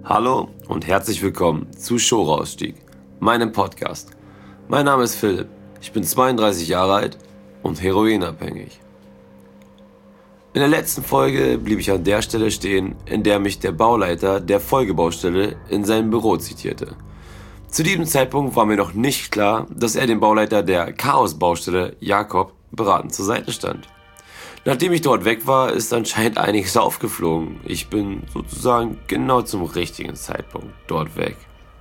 Hallo und herzlich willkommen zu Show-Rausstieg, meinem Podcast. Mein Name ist Philipp, ich bin 32 Jahre alt und heroinabhängig. In der letzten Folge blieb ich an der Stelle stehen, in der mich der Bauleiter der Folgebaustelle in seinem Büro zitierte. Zu diesem Zeitpunkt war mir noch nicht klar, dass er dem Bauleiter der Chaos-Baustelle, Jakob, beratend zur Seite stand. Nachdem ich dort weg war, ist anscheinend einiges aufgeflogen. Ich bin sozusagen genau zum richtigen Zeitpunkt dort weg.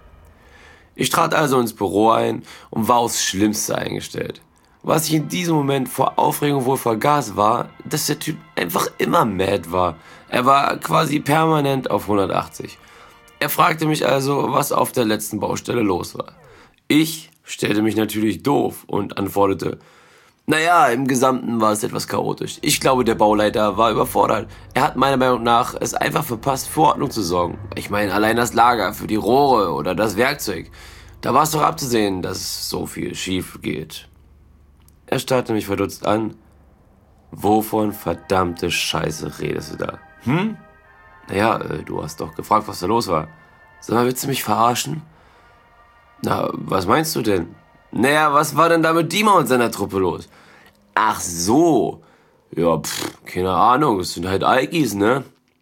Ich trat also ins Büro ein und war aufs Schlimmste eingestellt. Was ich in diesem Moment vor Aufregung wohl vergaß, war, dass der Typ einfach immer mad war. Er war quasi permanent auf 180. Er fragte mich also, was auf der letzten Baustelle los war. Ich stellte mich natürlich doof und antwortete: Naja, im Gesamten war es etwas chaotisch. Ich glaube, der Bauleiter war überfordert. Er hat meiner Meinung nach es einfach verpasst, für Ordnung zu sorgen. Ich meine, allein das Lager für die Rohre oder das Werkzeug. Da war es doch abzusehen, dass so viel schief geht. Er starrte mich verdutzt an. Wovon verdammte Scheiße redest du da? Naja, du hast doch gefragt, was da los war. Sag mal, willst du mich verarschen? Na, was meinst du denn? Naja, was war denn da mit Dima und seiner Truppe los? Ach so. Ja, keine Ahnung, es sind halt Alkis, ne?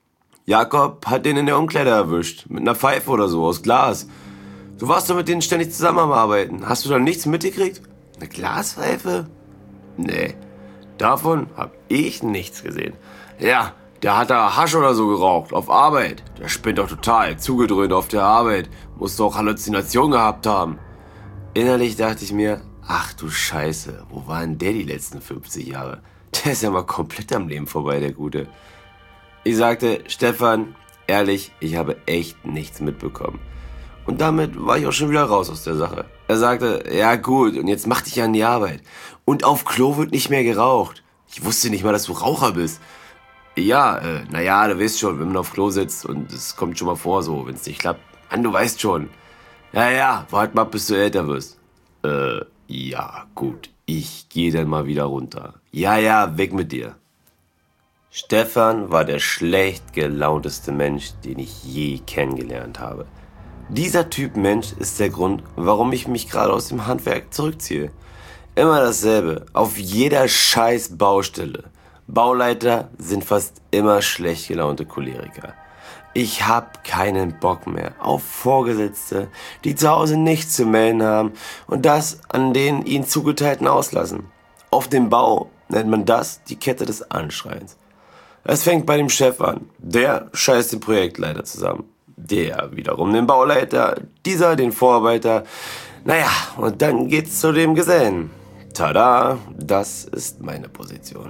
Jakob hat den in der Umkleide erwischt, mit einer Pfeife oder so, aus Glas. Du warst doch mit denen ständig zusammen am Arbeiten. Hast du da nichts mitgekriegt? Eine Glaspfeife? Nee, davon hab ich nichts gesehen. Ja, der hat da Hasch oder so geraucht, auf Arbeit. Der spinnt doch total, zugedröhnt auf der Arbeit. Muss doch Halluzinationen gehabt haben. Innerlich dachte ich mir, ach du Scheiße, wo war denn der die letzten 50 Jahre? Der ist ja mal komplett am Leben vorbei, der Gute. Ich sagte: Stefan, ehrlich, ich habe echt nichts mitbekommen. Und damit war ich auch schon wieder raus aus der Sache. Er sagte: Ja gut, und jetzt mach dich an die Arbeit. Und auf Klo wird nicht mehr geraucht. Ich wusste nicht mal, dass du Raucher bist. Ja, naja, du weißt schon, wenn man auf Klo sitzt und es kommt schon mal vor so, wenn es nicht klappt. Mann, du weißt schon. Ja, wart mal, bis du älter wirst. Ja, gut. Ich gehe dann mal wieder runter. Ja, weg mit dir. Stefan war der schlecht gelaunteste Mensch, den ich je kennengelernt habe. Dieser Typ Mensch ist der Grund, warum ich mich gerade aus dem Handwerk zurückziehe. Immer dasselbe, auf jeder scheiß Baustelle. Bauleiter sind fast immer schlecht gelaunte Choleriker. Ich hab keinen Bock mehr auf Vorgesetzte, die zu Hause nichts zu melden haben und das an den ihnen zugeteilten auslassen. Auf dem Bau nennt man das die Kette des Anschreins. Es fängt bei dem Chef an, der scheißt den Projektleiter zusammen, der wiederum den Bauleiter, dieser den Vorarbeiter, naja, und dann geht's zu dem Gesellen. Tada, das ist meine Position.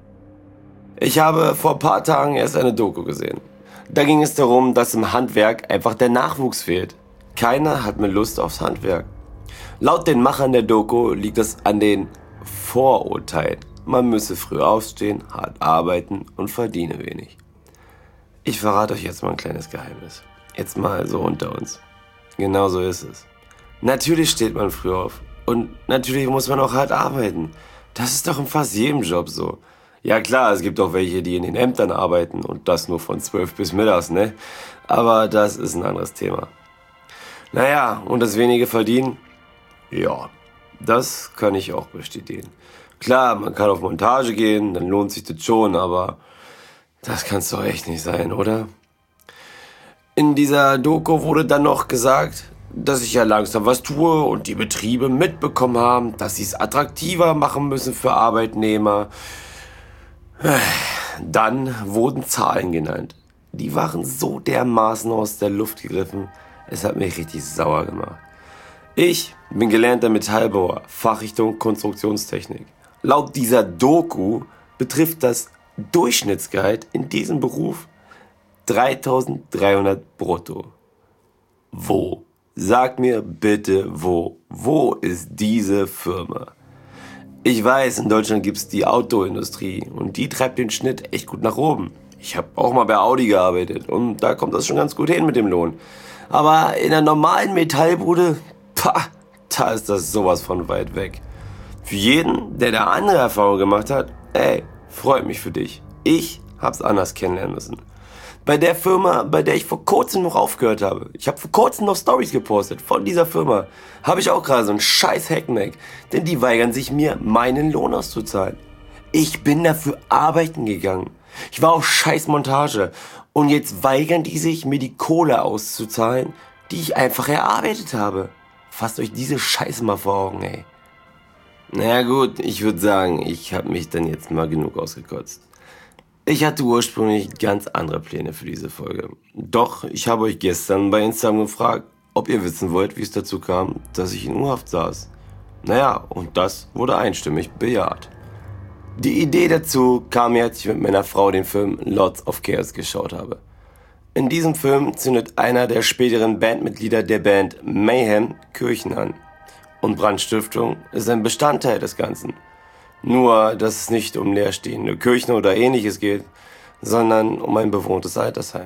Ich habe vor ein paar Tagen erst eine Doku gesehen. Da ging es darum, dass im Handwerk einfach der Nachwuchs fehlt. Keiner hat mehr Lust aufs Handwerk. Laut den Machern der Doku liegt es an den Vorurteilen. Man müsse früh aufstehen, hart arbeiten und verdiene wenig. Ich verrate euch jetzt mal ein kleines Geheimnis. Jetzt mal so unter uns. Genau so ist es. Natürlich steht man früh auf und natürlich muss man auch hart arbeiten. Das ist doch in fast jedem Job so. Ja klar, es gibt auch welche, die in den Ämtern arbeiten und das nur von 12 bis mittags, ne? Aber das ist ein anderes Thema. Naja, und das wenige Verdienen? Ja, das kann ich auch bestätigen. Klar, man kann auf Montage gehen, dann lohnt sich das schon, aber das kann's doch echt nicht sein, oder? In dieser Doku wurde dann noch gesagt, dass ich ja langsam was tue und die Betriebe mitbekommen haben, dass sie es attraktiver machen müssen für Arbeitnehmer. Dann wurden Zahlen genannt. Die waren so dermaßen aus der Luft gegriffen, es hat mich richtig sauer gemacht. Ich bin gelernter Metallbauer, Fachrichtung Konstruktionstechnik. Laut dieser Doku betrifft das Durchschnittsgehalt in diesem Beruf 3.300 brutto. Wo? Sag mir bitte wo. Wo ist diese Firma? Ich weiß, in Deutschland gibt's die Autoindustrie und die treibt den Schnitt echt gut nach oben. Ich habe auch mal bei Audi gearbeitet und da kommt das schon ganz gut hin mit dem Lohn. Aber in einer normalen Metallbude, da ist das sowas von weit weg. Für jeden, der da andere Erfahrungen gemacht hat, freut mich für dich. Ich hab's anders kennenlernen müssen. Bei der Firma, bei der ich vor kurzem noch aufgehört habe. Ich habe vor kurzem noch Stories gepostet von dieser Firma. Habe ich auch gerade so einen scheiß Hackmack. Denn die weigern sich mir, meinen Lohn auszuzahlen. Ich bin dafür arbeiten gegangen. Ich war auf scheiß Montage. Und jetzt weigern die sich, mir die Kohle auszuzahlen, die ich einfach erarbeitet habe. Fasst euch diese Scheiße mal vor Augen, ey. Naja gut, ich würde sagen, ich habe mich dann jetzt mal genug ausgekotzt. Ich hatte ursprünglich ganz andere Pläne für diese Folge. Doch ich habe euch gestern bei Instagram gefragt, ob ihr wissen wollt, wie es dazu kam, dass ich in U-Haft saß. Naja, und das wurde einstimmig bejaht. Die Idee dazu kam mir, als ich mit meiner Frau den Film Lots of Chaos geschaut habe. In diesem Film zündet einer der späteren Bandmitglieder der Band Mayhem Kirchen an. Und Brandstiftung ist ein Bestandteil des Ganzen. Nur, dass es nicht um leerstehende Kirchen oder ähnliches geht, sondern um ein bewohntes Altersheim.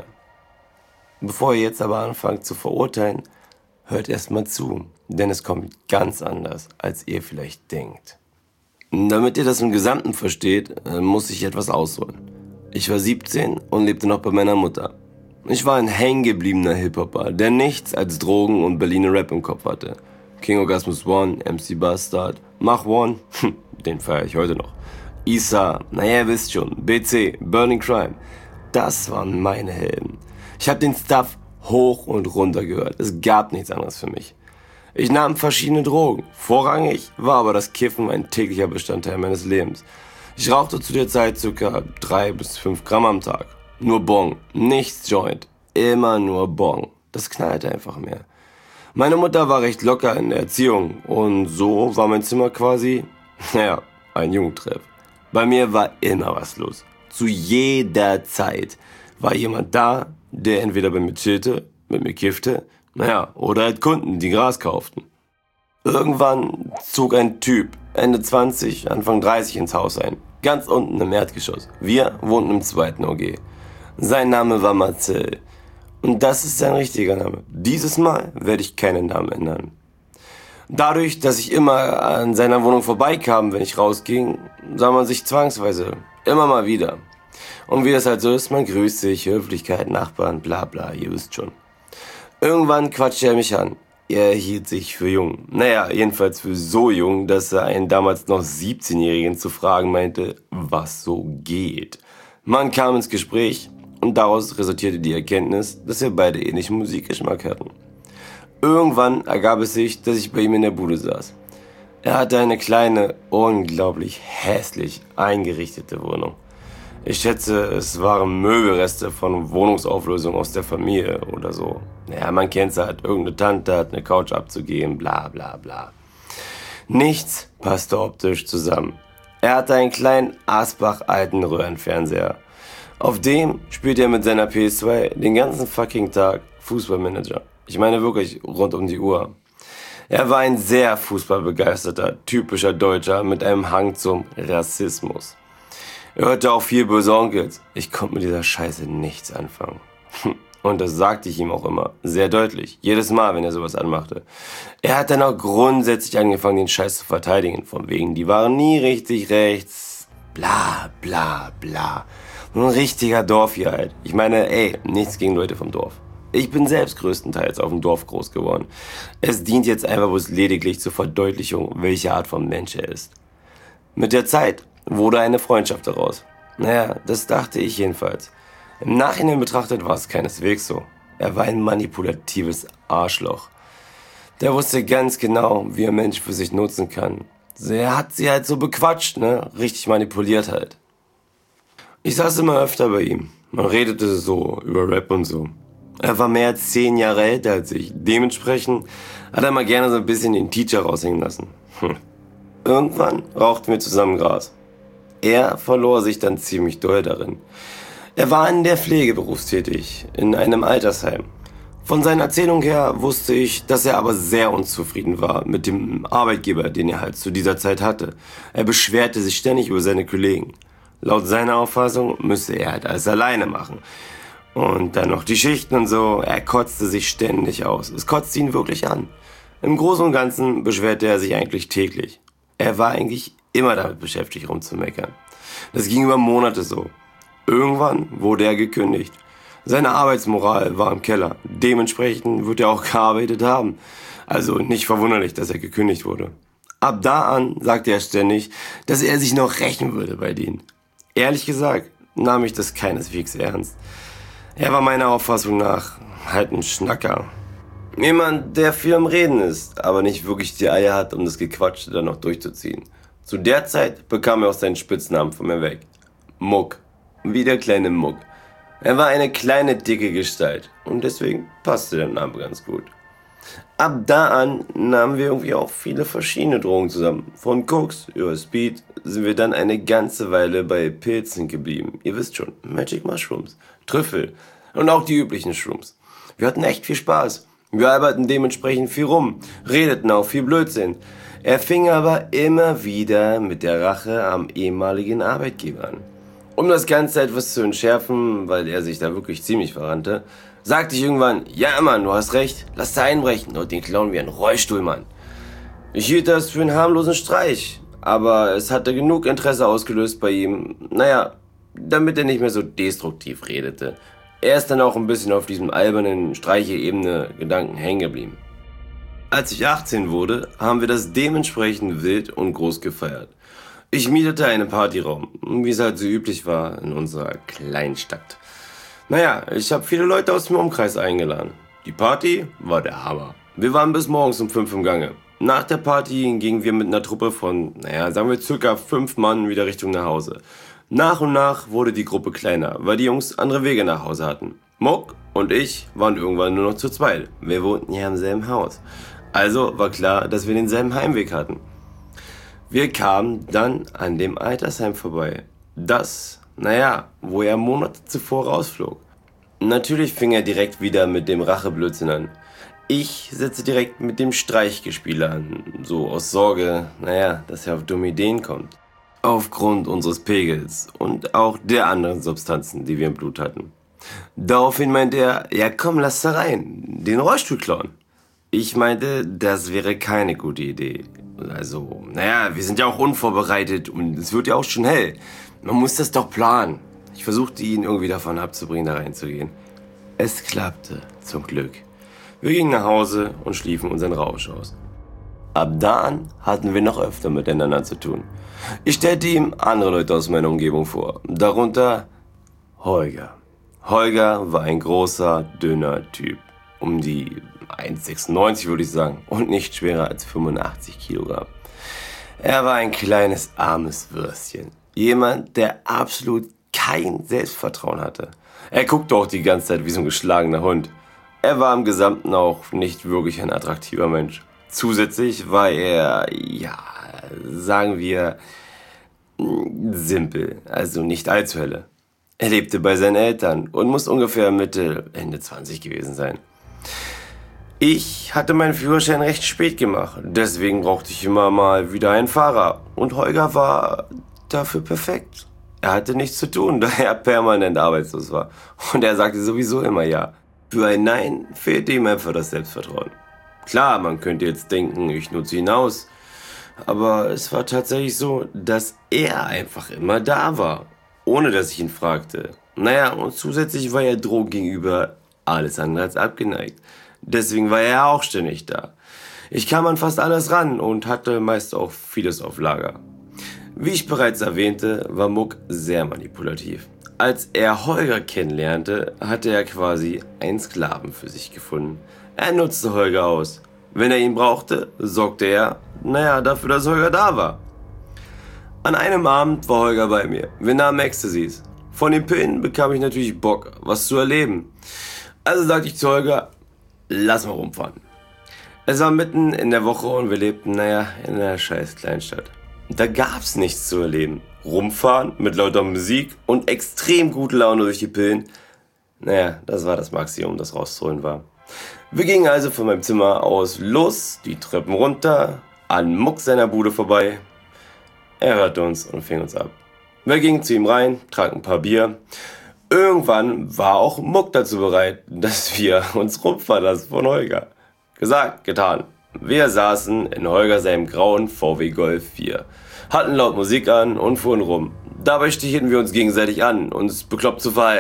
Bevor ihr jetzt aber anfangt zu verurteilen, hört erstmal zu, denn es kommt ganz anders, als ihr vielleicht denkt. Damit ihr das im Gesamten versteht, muss ich etwas ausholen. Ich war 17 und lebte noch bei meiner Mutter. Ich war ein hängengebliebener Hip-Hopper, der nichts als Drogen und Berliner Rap im Kopf hatte. King Orgasmus One, MC Bastard, Mach One, den feiere ich heute noch. Issa, naja, ihr wisst schon, BC, Burning Crime. Das waren meine Helden. Ich habe den Stuff hoch und runter gehört. Es gab nichts anderes für mich. Ich nahm verschiedene Drogen. Vorrangig war aber das Kiffen ein täglicher Bestandteil meines Lebens. Ich rauchte zu der Zeit ca. 3 bis 5 Gramm am Tag. Nur Bong, nichts Joint. Immer nur Bong. Das knallte einfach mehr. Meine Mutter war recht locker in der Erziehung und so war mein Zimmer quasi, ein Jugendtreff. Bei mir war immer was los. Zu jeder Zeit war jemand da, der entweder bei mir chillte, mit mir kiffte, oder halt Kunden, die Gras kauften. Irgendwann zog ein Typ, Ende 20, Anfang 30 ins Haus ein. Ganz unten im Erdgeschoss. Wir wohnten im 2. OG. Sein Name war Marcel. Und das ist sein richtiger Name. Dieses Mal werde ich keinen Namen ändern. Dadurch, dass ich immer an seiner Wohnung vorbeikam, wenn ich rausging, sah man sich zwangsweise immer mal wieder. Und wie das halt so ist, man grüßt sich, Höflichkeit, Nachbarn, bla bla, ihr wisst schon. Irgendwann quatschte er mich an. Er hielt sich für jung. Jedenfalls für so jung, dass er einen damals noch 17-Jährigen zu fragen meinte, was so geht. Man kam ins Gespräch und daraus resultierte die Erkenntnis, dass wir beide ähnlichen Musikgeschmack hatten. Irgendwann ergab es sich, dass ich bei ihm in der Bude saß. Er hatte eine kleine, unglaublich hässlich eingerichtete Wohnung. Ich schätze, es waren Möbelreste von Wohnungsauflösung aus der Familie oder so. Man kennt's halt, irgendeine Tante hat eine Couch abzugeben, bla bla bla. Nichts passte optisch zusammen. Er hatte einen kleinen Asbach-alten Röhrenfernseher. Auf dem spielt er mit seiner PS2 den ganzen fucking Tag Fußballmanager. Ich meine wirklich rund um die Uhr. Er war ein sehr fußballbegeisterter, typischer Deutscher mit einem Hang zum Rassismus. Er hörte auch viel Böse Onkels. Ich konnte mit dieser Scheiße nichts anfangen. Und das sagte ich ihm auch immer, sehr deutlich, jedes Mal, wenn er sowas anmachte. Er hat dann auch grundsätzlich angefangen, den Scheiß zu verteidigen, von wegen, die waren nie richtig rechts, bla bla bla. Ein richtiger Dorf halt. Ich meine, nichts gegen Leute vom Dorf. Ich bin selbst größtenteils auf dem Dorf groß geworden. Es dient jetzt einfach bloß lediglich zur Verdeutlichung, welche Art von Mensch er ist. Mit der Zeit wurde eine Freundschaft daraus. Das dachte ich jedenfalls. Im Nachhinein betrachtet war es keineswegs so. Er war ein manipulatives Arschloch. Der wusste ganz genau, wie ein Mensch für sich nutzen kann. Er hat sie halt so bequatscht, richtig manipuliert halt. Ich saß immer öfter bei ihm. Man redete so über Rap und so. Er war mehr als 10 Jahre älter als ich. Dementsprechend hat er mal gerne so ein bisschen den Teacher raushängen lassen. Irgendwann rauchten wir zusammen Gras. Er verlor sich dann ziemlich doll darin. Er war in der Pflege berufstätig, in einem Altersheim. Von seiner Erzählung her wusste ich, dass er aber sehr unzufrieden war mit dem Arbeitgeber, den er halt zu dieser Zeit hatte. Er beschwerte sich ständig über seine Kollegen. Laut seiner Auffassung müsse er halt alles alleine machen. Und dann noch die Schichten und so. Er kotzte sich ständig aus. Es kotzte ihn wirklich an. Im Großen und Ganzen beschwerte er sich eigentlich täglich. Er war eigentlich immer damit beschäftigt, rumzumeckern. Das ging über Monate so. Irgendwann wurde er gekündigt. Seine Arbeitsmoral war im Keller. Dementsprechend wird er auch gearbeitet haben. Also nicht verwunderlich, dass er gekündigt wurde. Ab da an sagte er ständig, dass er sich noch rächen würde bei denen. Ehrlich gesagt nahm ich das keineswegs ernst. Er war meiner Auffassung nach halt ein Schnacker. Jemand, der viel am Reden ist, aber nicht wirklich die Eier hat, um das Gequatschte dann noch durchzuziehen. Zu der Zeit bekam er auch seinen Spitznamen von mir weg. Muck. Wie der kleine Muck. Er war eine kleine, dicke Gestalt und deswegen passte der Name ganz gut. Ab da an nahmen wir irgendwie auch viele verschiedene Drogen zusammen. Von Koks über Speed sind wir dann eine ganze Weile bei Pilzen geblieben. Ihr wisst schon, Magic Mushrooms, Trüffel und auch die üblichen Shrooms. Wir hatten echt viel Spaß. Wir alberten dementsprechend viel rum, redeten auch viel Blödsinn. Er fing aber immer wieder mit der Rache am ehemaligen Arbeitgeber an. Um das Ganze etwas zu entschärfen, weil er sich da wirklich ziemlich verrannte, sagte ich irgendwann, ja Mann, du hast recht, lass da einbrechen und den klauen wir einen Rollstuhl, Mann. Ich hielt das für einen harmlosen Streich, aber es hatte genug Interesse ausgelöst bei ihm, damit er nicht mehr so destruktiv redete. Er ist dann auch ein bisschen auf diesem albernen Streiche-Ebene-Gedanken hängen geblieben. Als ich 18 wurde, haben wir das dementsprechend wild und groß gefeiert. Ich mietete einen Partyraum, wie es halt so üblich war in unserer Kleinstadt. Ich habe viele Leute aus dem Umkreis eingeladen. Die Party war der Hammer. Wir waren bis morgens um 5 im Gange. Nach der Party gingen wir mit einer Truppe von, sagen wir circa 5 Mann wieder Richtung nach Hause. Nach und nach wurde die Gruppe kleiner, weil die Jungs andere Wege nach Hause hatten. Muck und ich waren irgendwann nur noch zu zweit. Wir wohnten ja im selben Haus. Also war klar, dass wir denselben Heimweg hatten. Wir kamen dann an dem Altersheim vorbei. Das, wo er Monate zuvor rausflog. Natürlich fing er direkt wieder mit dem Racheblödsinn an. Ich setzte direkt mit dem Streichgespiel an, so aus Sorge, dass er auf dumme Ideen kommt. Aufgrund unseres Pegels und auch der anderen Substanzen, die wir im Blut hatten. Daraufhin meinte er, ja komm, lass da rein, den Rollstuhl klauen. Ich meinte, das wäre keine gute Idee. Also, wir sind ja auch unvorbereitet und es wird ja auch schon hell. Man muss das doch planen. Ich versuchte ihn irgendwie davon abzubringen, da reinzugehen. Es klappte, zum Glück. Wir gingen nach Hause und schliefen unseren Rausch aus. Ab da an hatten wir noch öfter miteinander zu tun. Ich stellte ihm andere Leute aus meiner Umgebung vor, darunter Holger. Holger war ein großer, dünner Typ, um die 1,96 würde ich sagen, und nicht schwerer als 85 Kilogramm. Er war ein kleines, armes Würstchen. Jemand, der absolut kein Selbstvertrauen hatte. Er guckte auch die ganze Zeit wie so ein geschlagener Hund. Er war im Gesamten auch nicht wirklich ein attraktiver Mensch. Zusätzlich war er, sagen wir, simpel, also nicht allzu helle. Er lebte bei seinen Eltern und muss ungefähr Mitte, Ende 20 gewesen sein. Ich hatte meinen Führerschein recht spät gemacht, deswegen brauchte ich immer mal wieder einen Fahrer. Und Holger war dafür perfekt. Er hatte nichts zu tun, da er permanent arbeitslos war. Und er sagte sowieso immer ja. Für ein Nein fehlte ihm einfach das Selbstvertrauen. Klar, man könnte jetzt denken, ich nutze ihn aus. Aber es war tatsächlich so, dass er einfach immer da war, ohne dass ich ihn fragte. Und zusätzlich war er Drogen gegenüber alles andere als abgeneigt. Deswegen war er auch ständig da. Ich kam an fast alles ran und hatte meist auch vieles auf Lager. Wie ich bereits erwähnte, war Muck sehr manipulativ. Als er Holger kennenlernte, hatte er quasi einen Sklaven für sich gefunden. Er nutzte Holger aus. Wenn er ihn brauchte, sorgte er, dafür, dass Holger da war. An einem Abend war Holger bei mir. Wir nahmen Ecstasies. Von den Pillen bekam ich natürlich Bock, was zu erleben. Also sagte ich zu Holger, lass mal rumfahren. Es war mitten in der Woche und wir lebten, in einer scheiß Kleinstadt. Da gab's nichts zu erleben. Rumfahren mit lauter Musik und extrem gute Laune durch die Pillen. Das war das Maximum, das rauszuholen war. Wir gingen also von meinem Zimmer aus los, die Treppen runter, an Muck seiner Bude vorbei. Er hörte uns und fing uns ab. Wir gingen zu ihm rein, tranken ein paar Bier. Irgendwann war auch Muck dazu bereit, dass wir uns rumfahren lassen von Holger. Gesagt, getan. Wir saßen in Holger seinem grauen VW Golf 4, hatten laut Musik an und fuhren rum. Dabei stichelten wir uns gegenseitig an, uns bekloppt zu verhalten.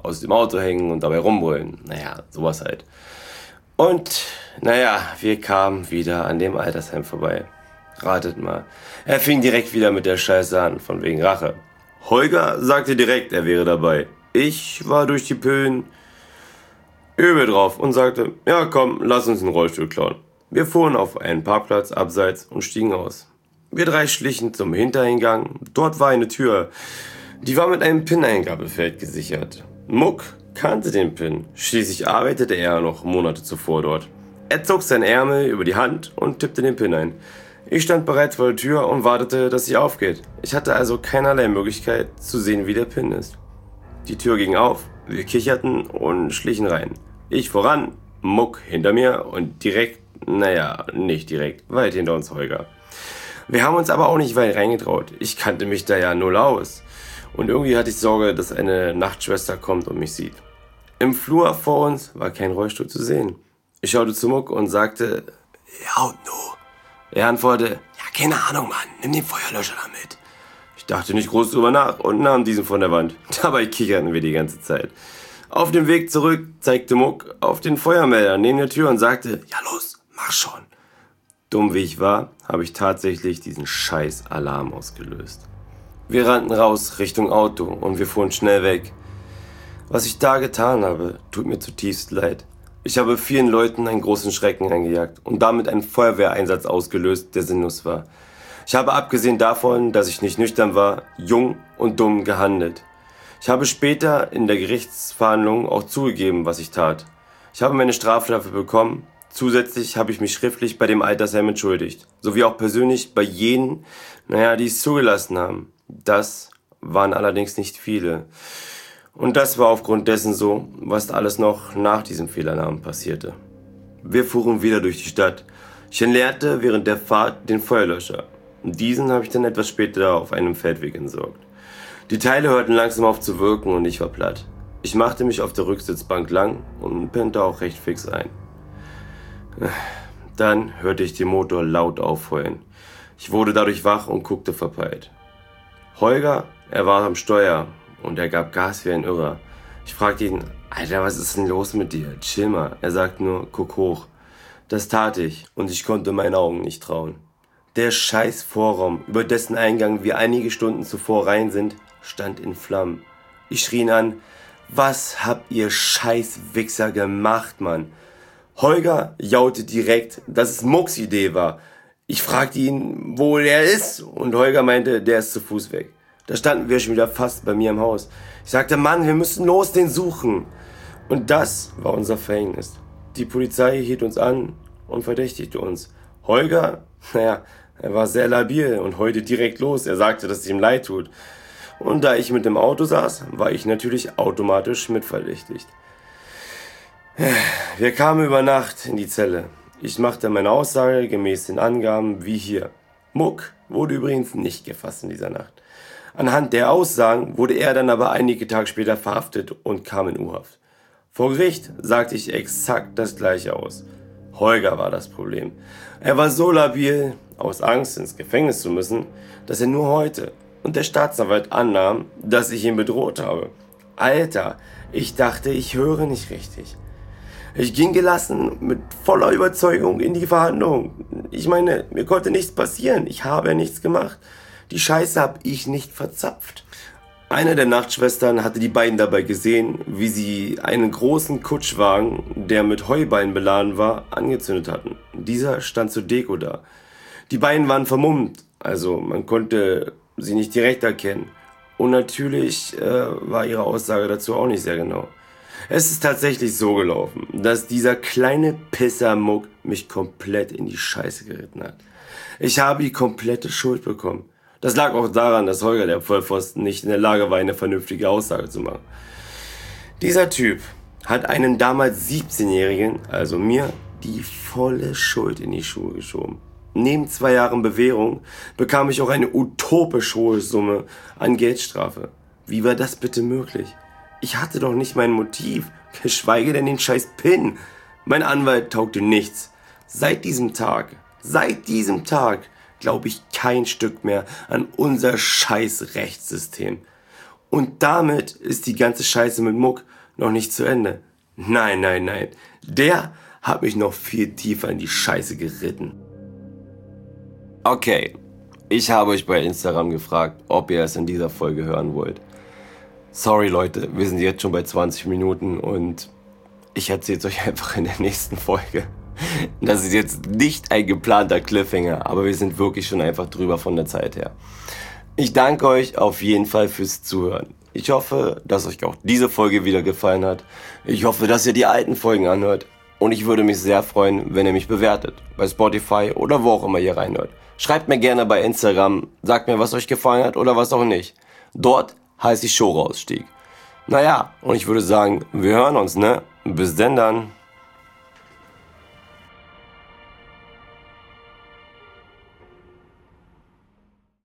aus dem Auto hängen und dabei rumbrüllen. Naja, sowas halt. Und, wir kamen wieder an dem Altersheim vorbei. Ratet mal. Er fing direkt wieder mit der Scheiße an, von wegen Rache. Holger sagte direkt, er wäre dabei. Ich war durch die Pillen übel drauf und sagte, ja komm, lass uns einen Rollstuhl klauen. Wir fuhren auf einen Parkplatz abseits und stiegen aus. Wir 3 schlichen zum Hintereingang. Dort war eine Tür. Die war mit einem PIN-Eingabefeld gesichert. Muck kannte den PIN. Schließlich arbeitete er noch Monate zuvor dort. Er zog seinen Ärmel über die Hand und tippte den PIN ein. Ich stand bereits vor der Tür und wartete, dass sie aufgeht. Ich hatte also keinerlei Möglichkeit zu sehen, wie der PIN ist. Die Tür ging auf, wir kicherten und schlichen rein. Ich voran, Muck hinter mir und nicht direkt, weit hinter uns Holger. Wir haben uns aber auch nicht weit reingetraut. Ich kannte mich da ja null aus. Und irgendwie hatte ich Sorge, dass eine Nachtschwester kommt und mich sieht. Im Flur vor uns war kein Rollstuhl zu sehen. Ich schaute zu Muck und sagte, ja und nu? Er antwortete, ja keine Ahnung Mann, nimm den Feuerlöscher da mit. Ich dachte nicht groß drüber nach und nahm diesen von der Wand. Dabei kicherten wir die ganze Zeit. Auf dem Weg zurück zeigte Muck auf den Feuermelder neben der Tür und sagte, ja los, mach schon. Dumm wie ich war, habe ich tatsächlich diesen scheiß Alarm ausgelöst. Wir rannten raus Richtung Auto und wir fuhren schnell weg. Was ich da getan habe, tut mir zutiefst leid. Ich habe vielen Leuten einen großen Schrecken eingejagt und damit einen Feuerwehreinsatz ausgelöst, der sinnlos war. Ich habe abgesehen davon, dass ich nicht nüchtern war, jung und dumm gehandelt. Ich habe später in der Gerichtsverhandlung auch zugegeben, was ich tat. Ich habe meine Strafe dafür bekommen. Zusätzlich habe ich mich schriftlich bei dem Altersheim entschuldigt, sowie auch persönlich bei jenen, die es zugelassen haben. Das waren allerdings nicht viele. Und das war aufgrund dessen so, was alles noch nach diesem Fehlalarm passierte. Wir fuhren wieder durch die Stadt. Ich entleerte während der Fahrt den Feuerlöscher. Diesen habe ich dann etwas später auf einem Feldweg entsorgt. Die Teile hörten langsam auf zu wirken und ich war platt. Ich machte mich auf der Rücksitzbank lang und pennte auch recht fix ein. Dann hörte ich den Motor laut aufheulen. Ich wurde dadurch wach und guckte verpeilt. Holger, er war am Steuer und er gab Gas wie ein Irrer. Ich fragte ihn, Alter, was ist denn los mit dir? Chill mal. Er sagt nur, guck hoch. Das tat ich und ich konnte meinen Augen nicht trauen. Der scheiß Vorraum, über dessen Eingang wir einige Stunden zuvor rein sind, stand in Flammen. Ich schrie ihn an, was habt ihr scheiß Wichser gemacht, Mann? Holger jaute direkt, dass es Mucks Idee war. Ich fragte ihn, wo er ist und Holger meinte, der ist zu Fuß weg. Da standen wir schon wieder fast bei mir im Haus. Ich sagte, Mann, wir müssen los den suchen. Und das war unser Verhängnis. Die Polizei hielt uns an und verdächtigte uns. Holger, er war sehr labil und heulte direkt los. Er sagte, dass es ihm leid tut. Und da ich mit dem Auto saß, war ich natürlich automatisch mitverdächtigt. Wir kamen über Nacht in die Zelle. Ich machte meine Aussage gemäß den Angaben wie hier. Muck wurde übrigens nicht gefasst in dieser Nacht. Anhand der Aussagen wurde er dann aber einige Tage später verhaftet und kam in U-Haft. Vor Gericht sagte ich exakt das Gleiche aus. Holger war das Problem. Er war so labil, aus Angst ins Gefängnis zu müssen, dass er nur heute und der Staatsanwalt annahm, dass ich ihn bedroht habe. Alter, ich dachte, ich höre nicht richtig. Ich ging gelassen, mit voller Überzeugung in die Verhandlung. Ich meine, mir konnte nichts passieren. Ich habe nichts gemacht. Die Scheiße habe ich nicht verzapft. Eine der Nachtschwestern hatte die beiden dabei gesehen, wie sie einen großen Kutschwagen, der mit Heuballen beladen war, angezündet hatten. Dieser stand zur Deko da. Die beiden waren vermummt, also man konnte sie nicht direkt erkennen. Und natürlich war ihre Aussage dazu auch nicht sehr genau. Es ist tatsächlich so gelaufen, dass dieser kleine Pisser Muck mich komplett in die Scheiße geritten hat. Ich habe die komplette Schuld bekommen. Das lag auch daran, dass Holger, der Vollpfosten, nicht in der Lage war, eine vernünftige Aussage zu machen. Dieser Typ hat einen damals 17-Jährigen, also mir, die volle Schuld in die Schuhe geschoben. Neben 2 Jahren Bewährung bekam ich auch eine utopisch hohe Summe an Geldstrafe. Wie war das bitte möglich? Ich hatte doch nicht mein Motiv, geschweige denn den scheiß PIN. Mein Anwalt taugte nichts. Seit diesem Tag glaube ich kein Stück mehr an unser scheiß Rechtssystem. Und damit ist die ganze Scheiße mit Muck noch nicht zu Ende. Nein. Der hat mich noch viel tiefer in die Scheiße geritten. Okay, ich habe euch bei Instagram gefragt, ob ihr es in dieser Folge hören wollt. Sorry Leute, wir sind jetzt schon bei 20 Minuten und ich erzähle es euch einfach in der nächsten Folge. Das ist jetzt nicht ein geplanter Cliffhanger, aber wir sind wirklich schon einfach drüber von der Zeit her. Ich danke euch auf jeden Fall fürs Zuhören. Ich hoffe, dass euch auch diese Folge wieder gefallen hat. Ich hoffe, dass ihr die alten Folgen anhört. Und ich würde mich sehr freuen, wenn ihr mich bewertet. Bei Spotify oder wo auch immer ihr reinhört. Schreibt mir gerne bei Instagram, sagt mir, was euch gefallen hat oder was auch nicht. Dort heiße ich Shorausstieg. Naja, und ich würde sagen, wir hören uns, ne? Bis denn dann.